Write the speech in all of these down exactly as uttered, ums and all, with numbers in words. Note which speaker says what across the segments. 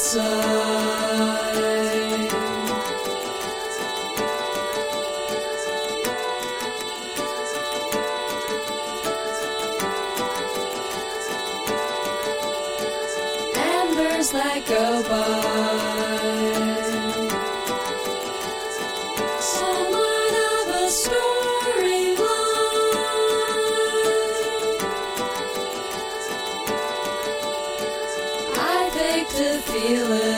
Speaker 1: outside. Embers that go by, sunlight of a storyline. I fake to feel it.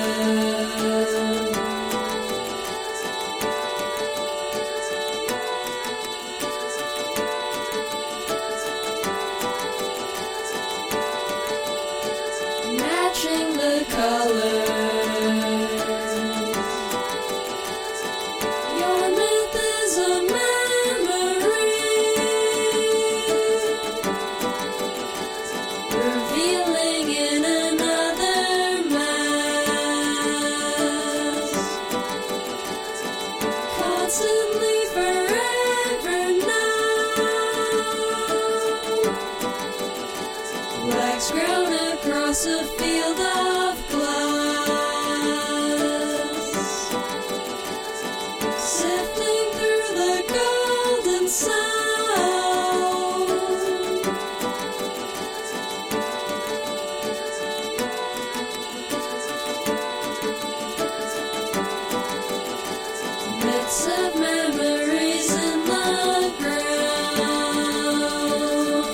Speaker 1: Matching the colors. Your myth is a memory, revealing in another mass. Constantly forever now. Wax grown across a field of glass, sifting through the golden sound. Myths of memories in the ground.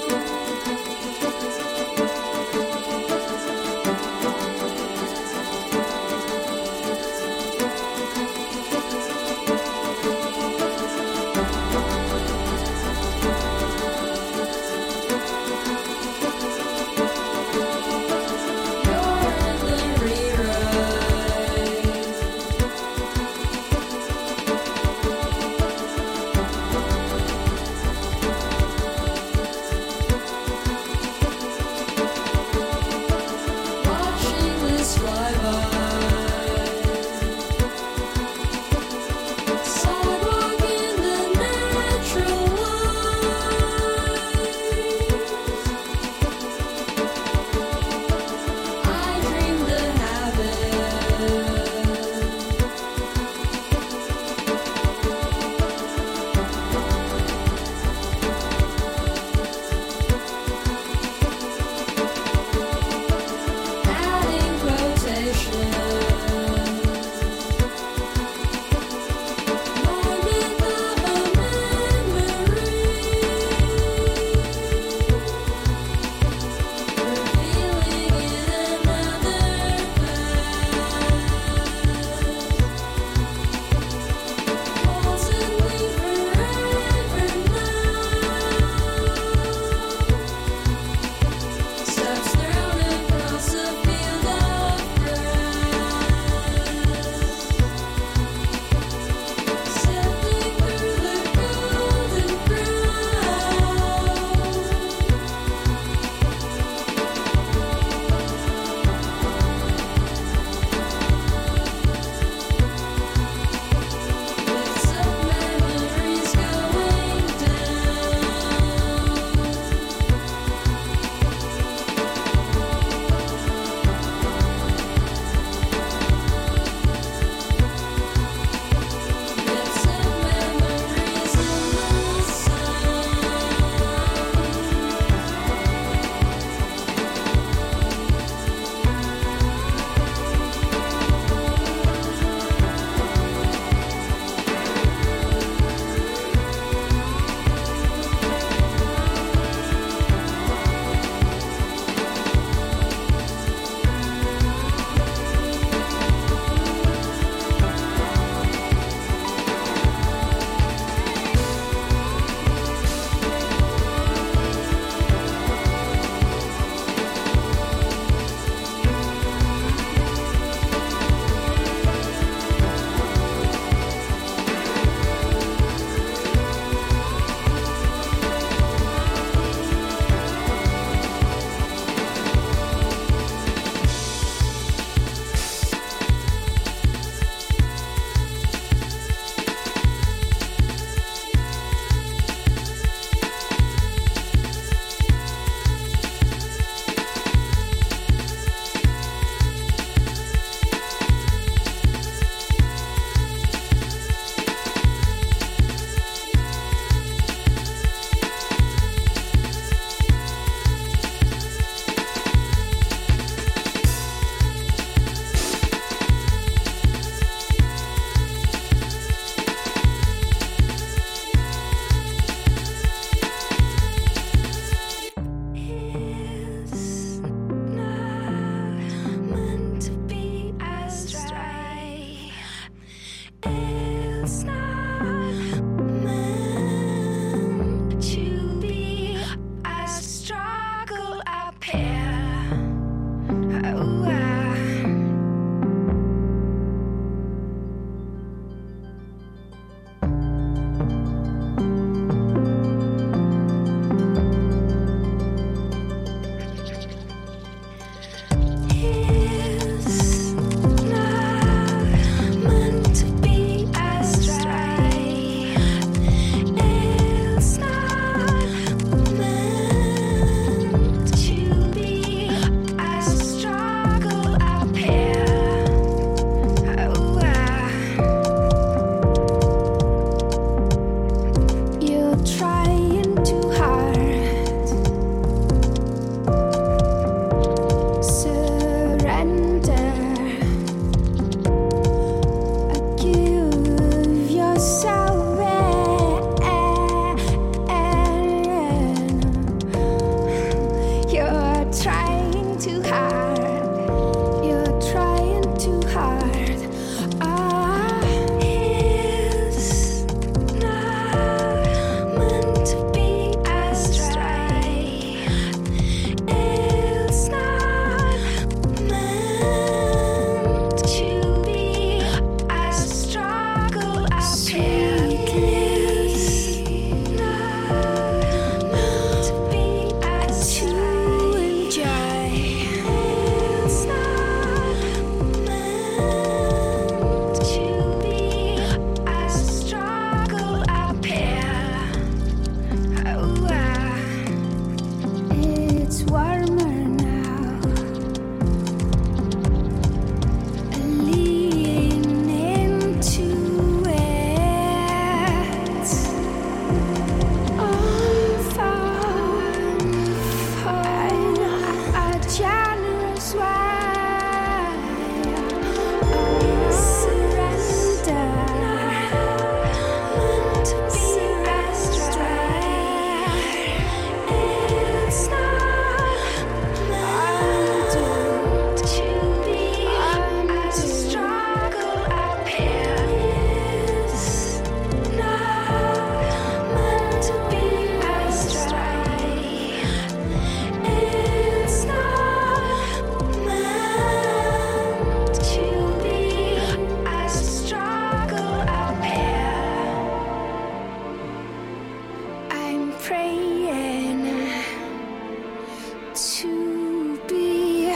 Speaker 2: to be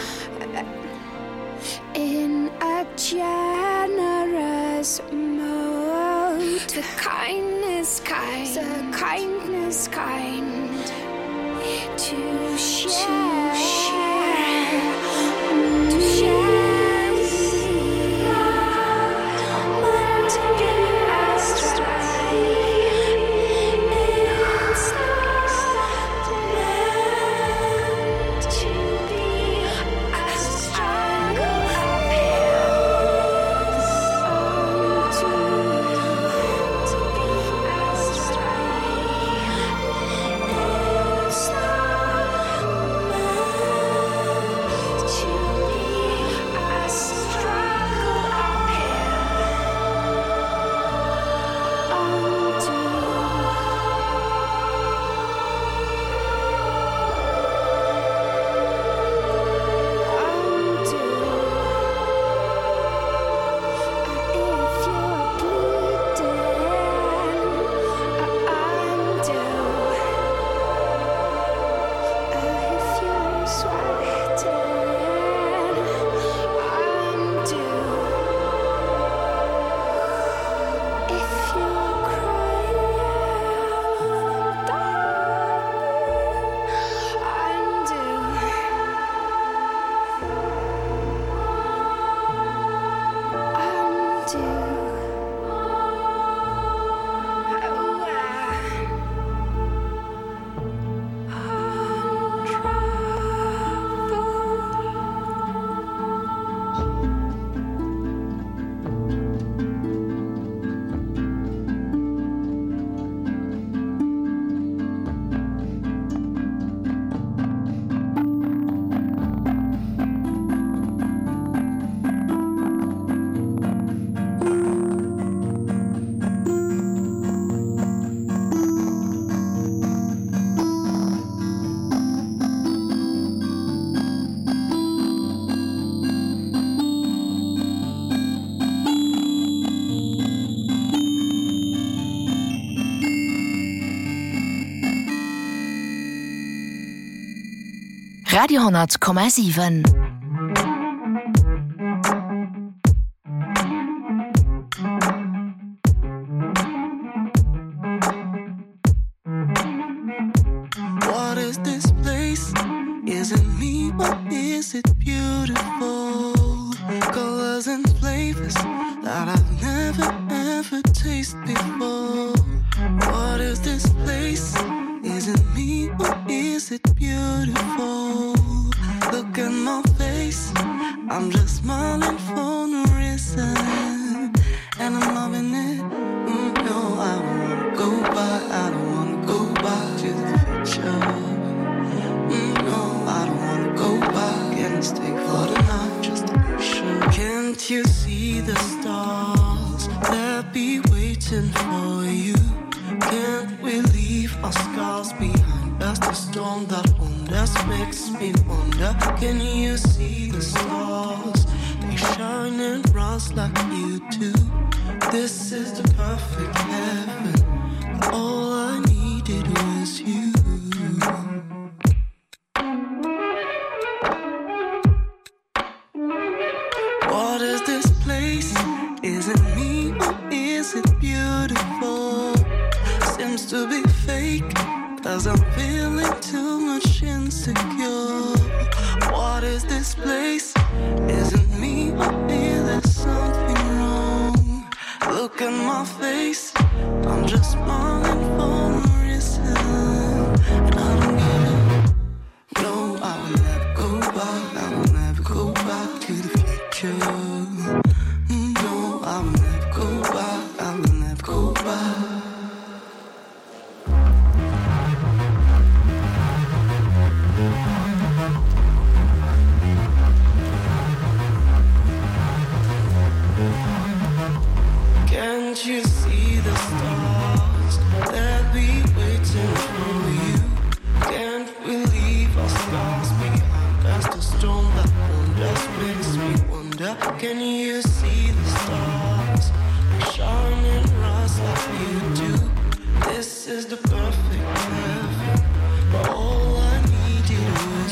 Speaker 2: in a generous mode. The kindness kind, the kindness kind to share, to share, to share.
Speaker 3: Radio honderd komma sieben.
Speaker 4: What is this place? Is it me or is it beautiful? Colors and flavors that I've never ever tasted before. What is this place? Is it me or is it beautiful? Look at my face, I'm just smiling for no reason, and I'm loving it. Mm, no, I don't wanna go back, I don't wanna go back to the future. Mm, no, I don't wanna go back and stay for the night just to be sure. Can't you see the stars that be waiting for you? Can't we leave our scars behind us? The storm that wonders makes me wonder. Can you see the stars? They shine and rise like you do. This is the perfect heaven. All I needed was you. What is this place? Is it me or is it beautiful? Seems to be fake, cause I'm feeling too much insecure. What is this place? Is it me or is there something wrong? Look at my face, I'm just smiling for no reason, and I don't get it. No, I will never go back, I will never go back to the future. No, I will never go back, I will never go back. Can't you see the stars that be waiting for you? Can't we leave our scars behind us? The storm that wonders makes me wonder. Can you see the stars? They shine and rise like you do. This is the perfect heaven. All I needed was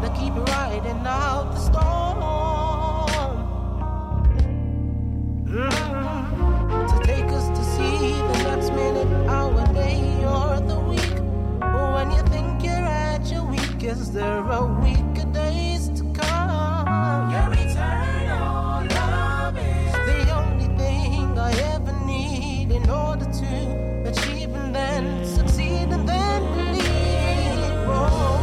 Speaker 3: gotta keep riding out the storm. Mm-hmm. To take us to see the next minute, hour, day, or the week. When you think you're at your weakest, there are weaker days to come. Your eternal love is the only thing I ever need in order to achieve and then succeed and then believe. Oh.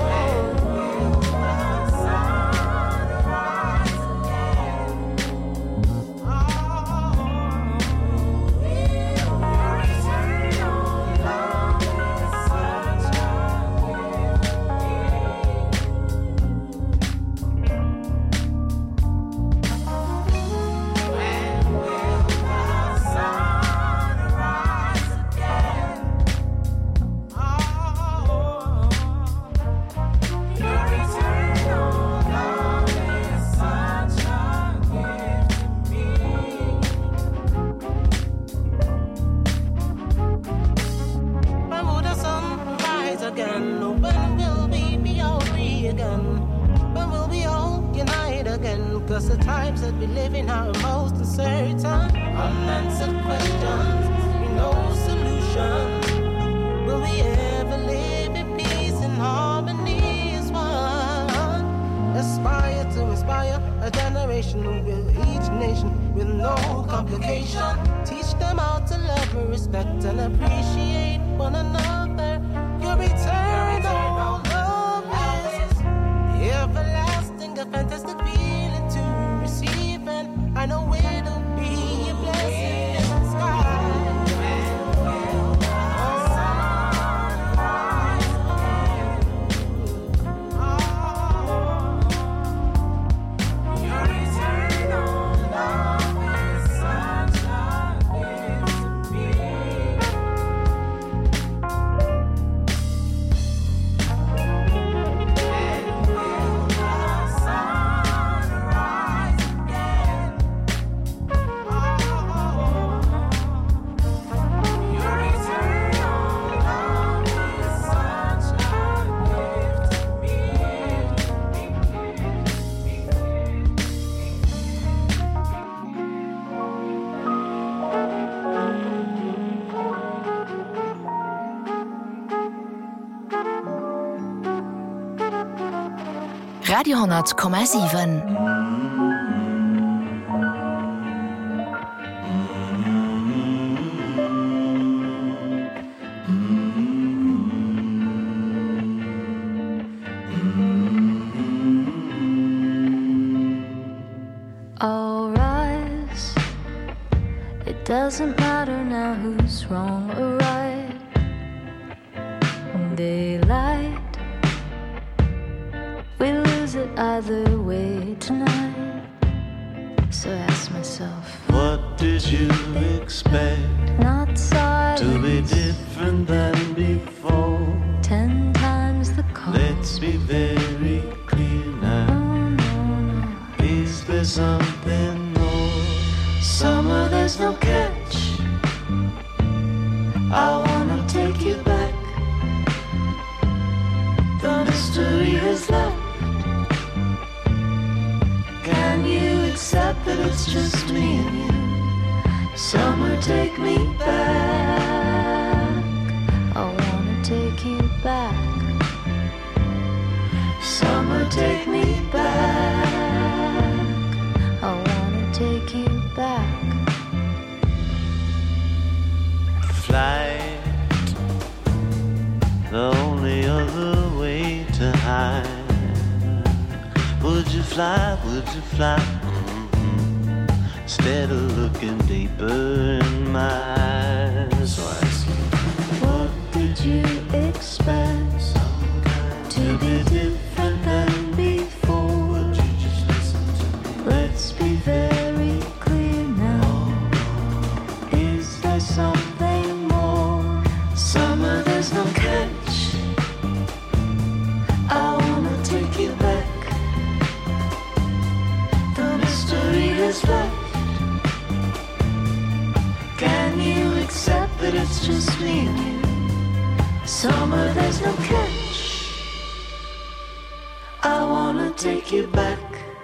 Speaker 3: Cause the times that we live in are most uncertain. Unanswered questions, we no solution. Will we ever live in peace and harmony as one? Aspire to inspire a generation who will each nation with no complication. Teach them how to love, respect and appreciate one another. Your eternal love is everlasting, a fantastic feeling to receive, and I know it'll be a blessing in the sky.
Speaker 5: Radio hundert Komma sieben.
Speaker 6: All rise. It doesn't matter now who's wrong or right. Daylight. We lose it either way tonight. So I ask myself,
Speaker 7: what did you expect?
Speaker 6: Not silence.
Speaker 7: To be different than before.
Speaker 6: Ten times the cost.
Speaker 7: Let's be very clear now.
Speaker 6: Oh, no, no.
Speaker 7: Is there something more?
Speaker 6: Summer, there's no catch. I wanna take you back. The mystery is left. Can you accept that it's just me and you? Summer, take me back. I wanna take you back. Summer, take me back. I wanna take you back.
Speaker 7: Flight, the only other way to hide. Would you fly, would you fly? Mm-hmm. Instead of looking deeper in my eyes. So I ask you,
Speaker 6: what did you expect? To be different than before.
Speaker 7: would you just listen to me?
Speaker 6: Let's be very clear now. Is there something more? Summer, there's no catch. I wanna take you back. Is left. Can you accept that it's just me and you? Summer, there's no catch. I take you back.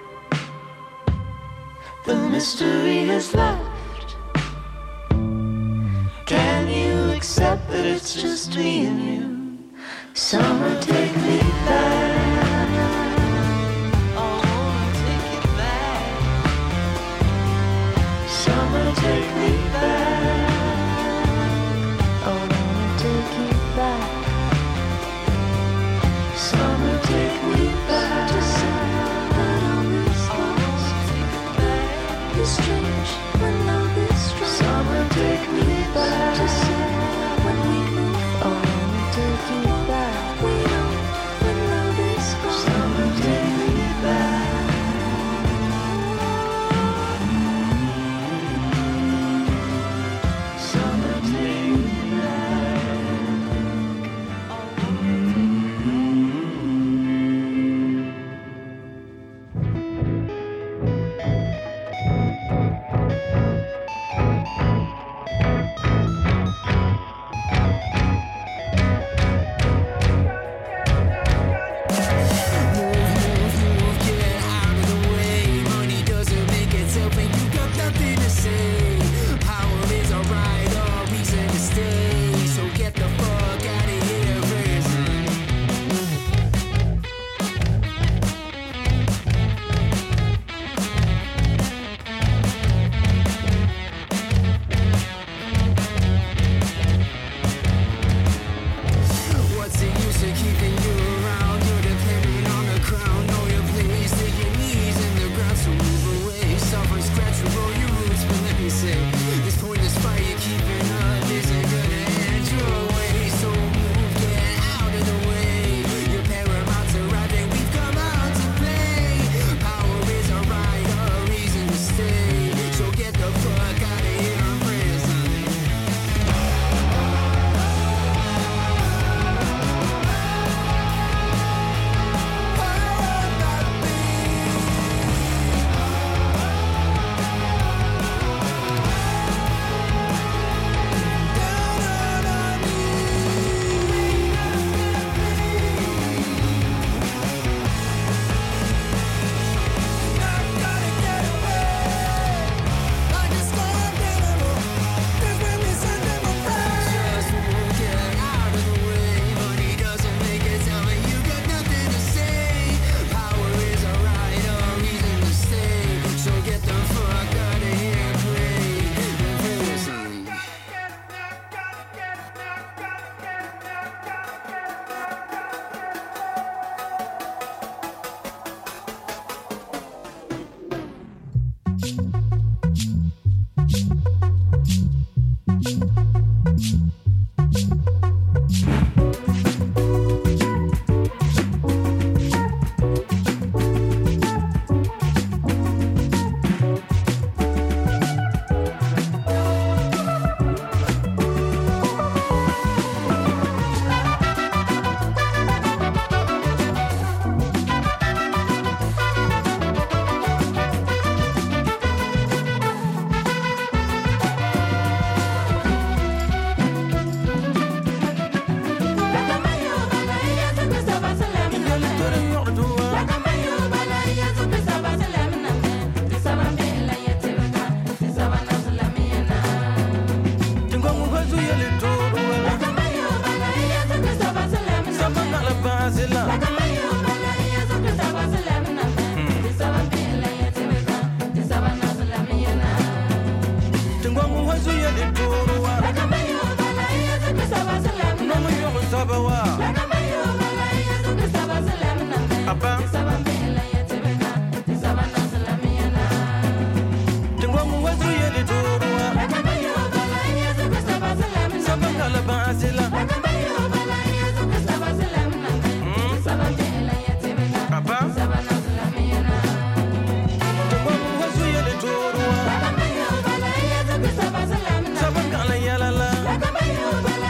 Speaker 6: The mystery has left. Can you accept that it's just me and you? Summer, take me back.
Speaker 3: Oh, take it back.
Speaker 6: Summer, take me back. I wanna take you back. Summer, take me back. To say that all is lost. It's strange when love is strong. Summer, take me back. To say when we move, I wanna take you back. We know when love is gone. Summer, take me back. Summer, take me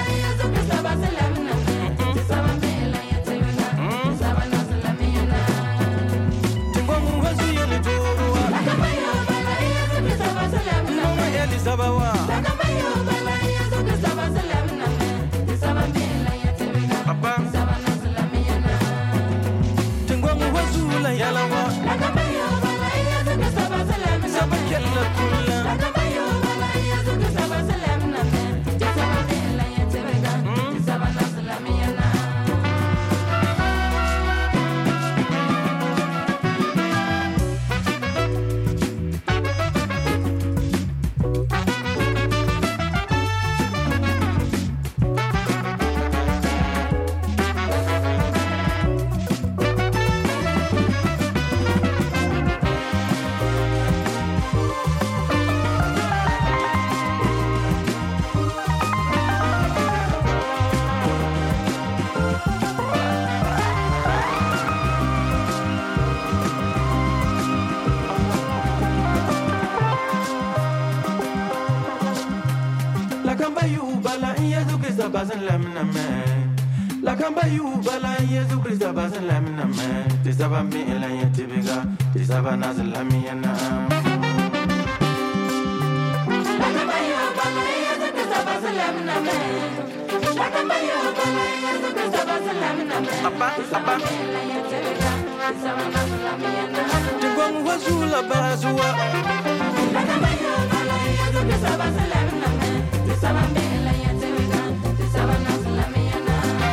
Speaker 6: back.
Speaker 8: Lakamba you bala yesu Christa basalamina man. Tisaba me elaya tibiga. Tisaba nazalami yana. Lakamba you bala yesu Christa basalamina man. Lakamba you bala yesu Christa basalamina man. Apa apa. Tisaba nazalami yana. Tigong wasula bazua. Lakamba you bala yesu Christa basalamina man. Tisaba me elaya tibiga. Tisaba nazalami yana.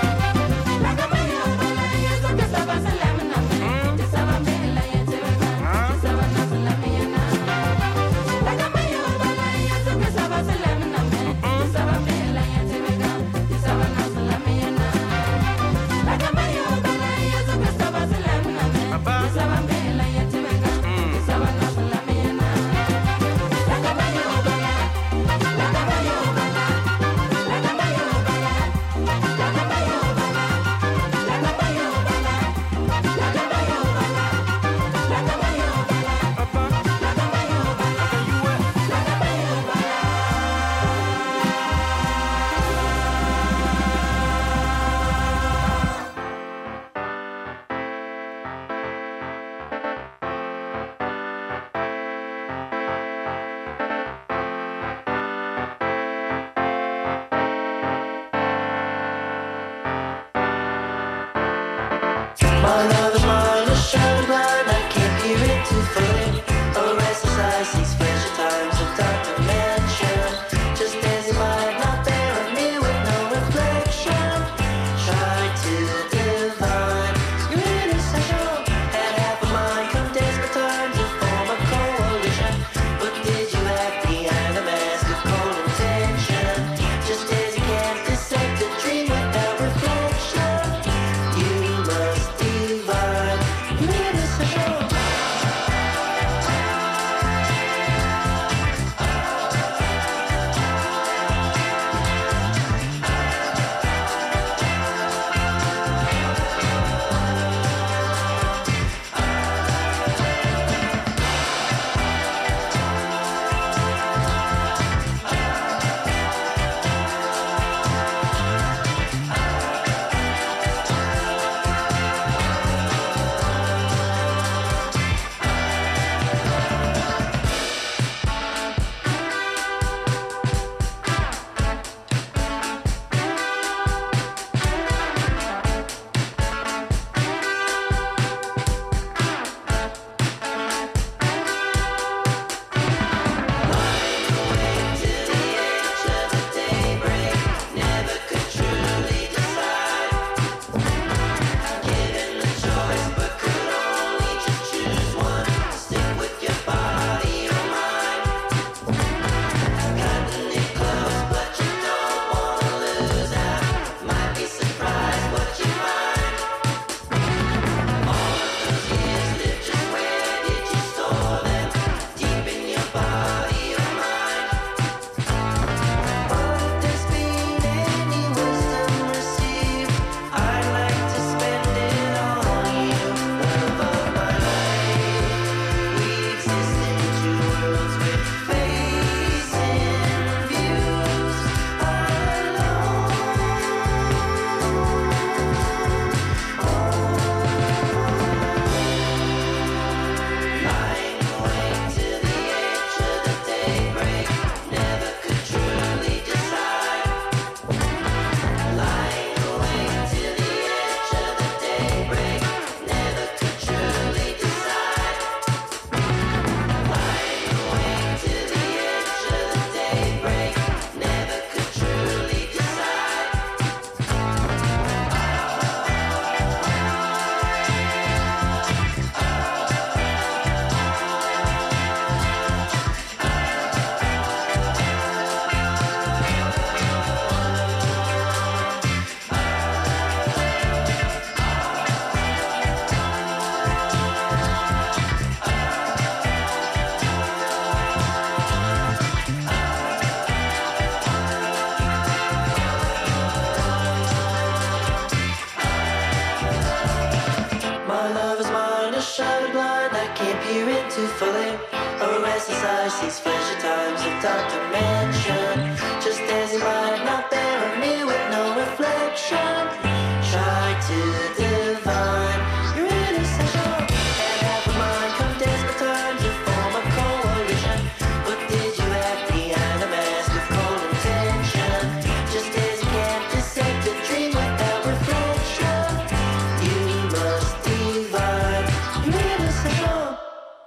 Speaker 9: to fully arrest society's flashy times of dark dimension. Just as he might not bear a mirror with no reflection.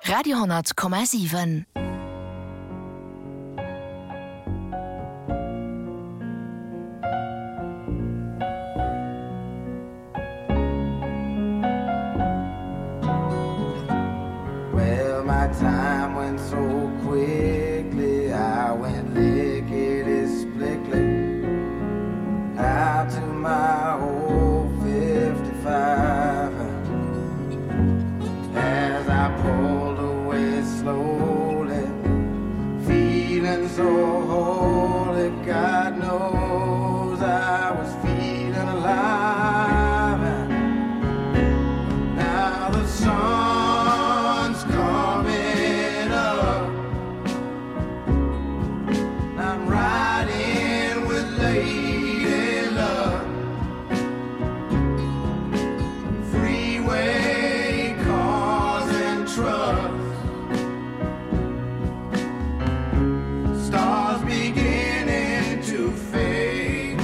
Speaker 5: Radio hundert Komma sieben.
Speaker 10: Well, my time went so quickly, I went lickety-splickly out to my old fifty-five. As I pulled away slowly, feeling so holy, God knows I was feeling alive. Now the sun's coming up, I'm riding with Lady Love. Freeway cars and trucks, stars beginning to fade,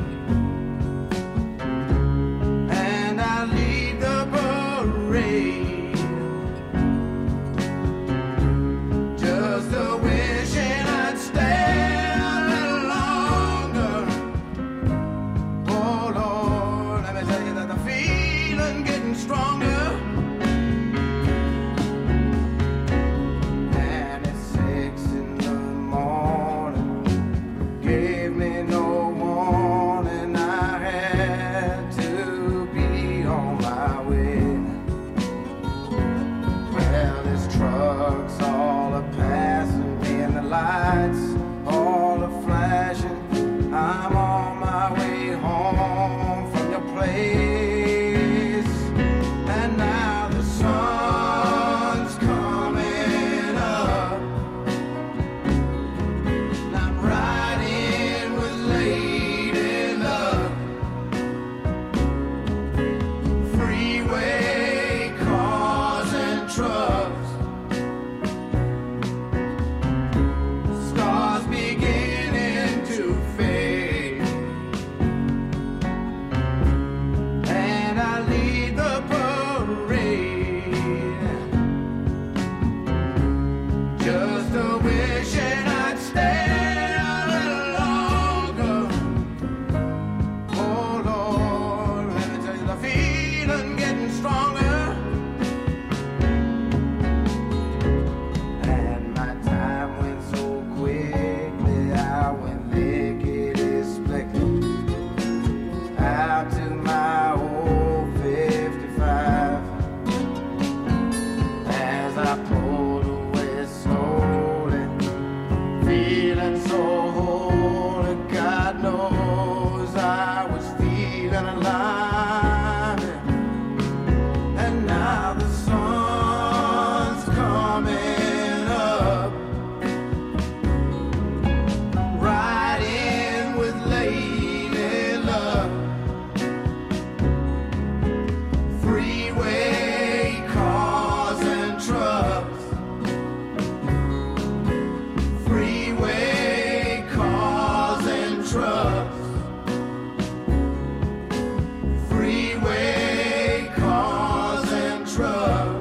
Speaker 10: and I lead the parade, just a wishing I'd stay a little longer. Oh Lord, let me tell you that the feeling getting stronger. And it's six in the morning, gave me no warning, I had to be on my way. Well, this truck's all a passing me, and the lights all a flashing. I'm on my way home from your place, and now the sun's coming up, and I'm riding with Lady Love. Freeway cars and trucks, stars beginning to fade, and I lead the parade, just a wishing I'd stay a little longer. Oh Lord, let me tell you, the feeling getting stronger, and my time went so quickly, I went lickety-splickety out to my old fifty-five. As I pulled away slowly, feeling so holy, God knows I was feeling alive. And now the sun's coming up, riding with Lady Love. Freeway cars and trucks, freeway cars and trucks, freeway cars and trucks.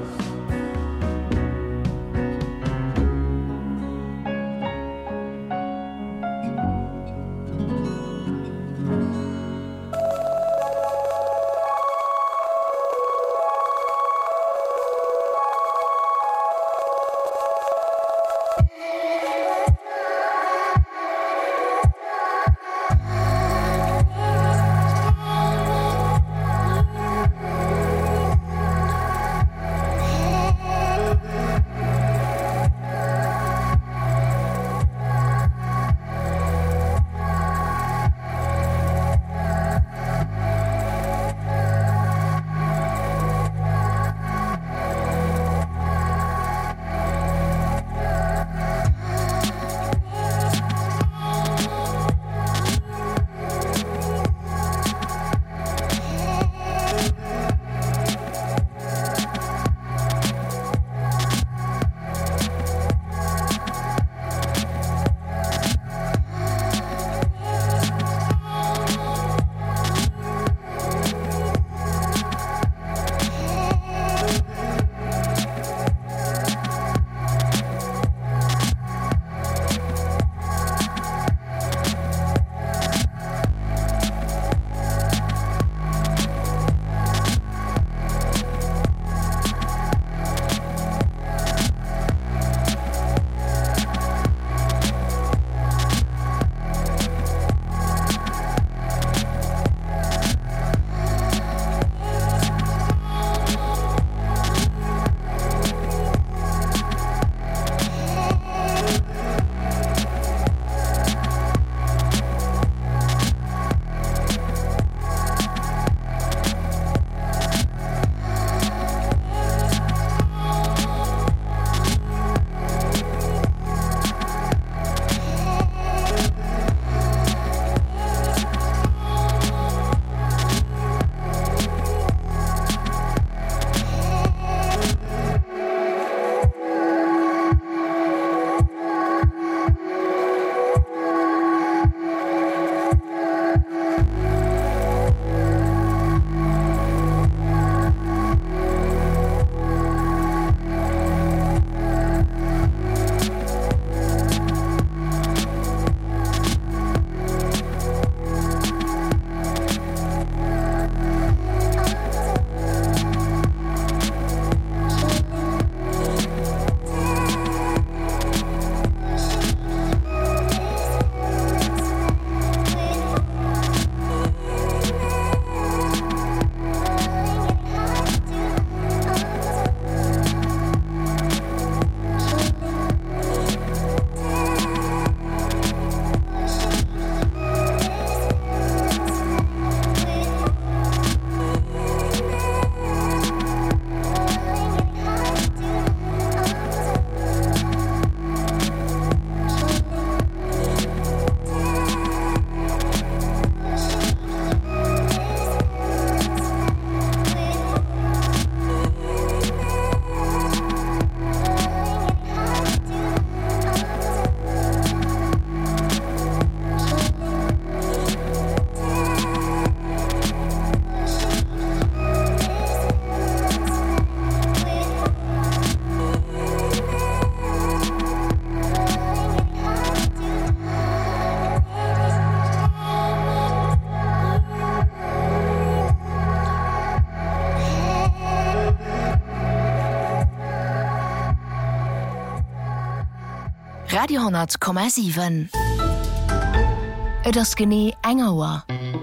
Speaker 5: Radio hundert Komma sieben. Et ass genie enger.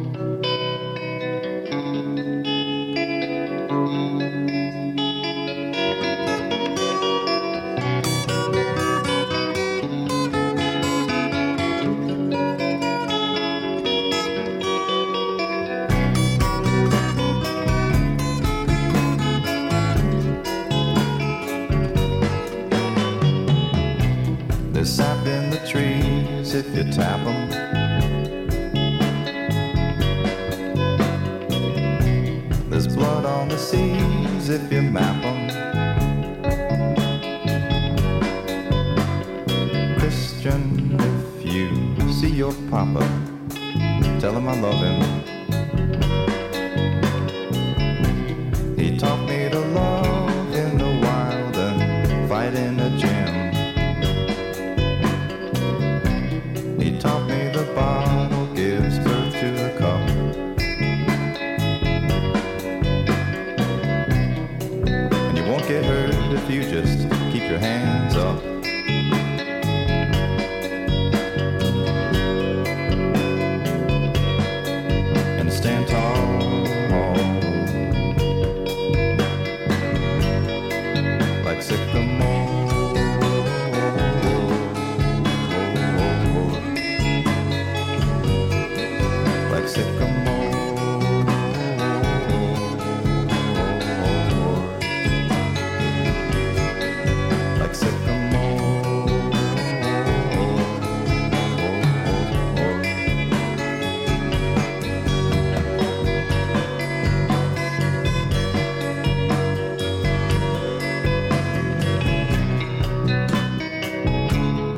Speaker 11: There's sap in the trees if you tap them. There's blood on the seas if you map them. Christian, if you see your papa, tell him I love him. He taught me to love in the wild and fight in the gym. He taught me the bottle gives birth to the cup. And you won't get hurt if you just keep your hands up.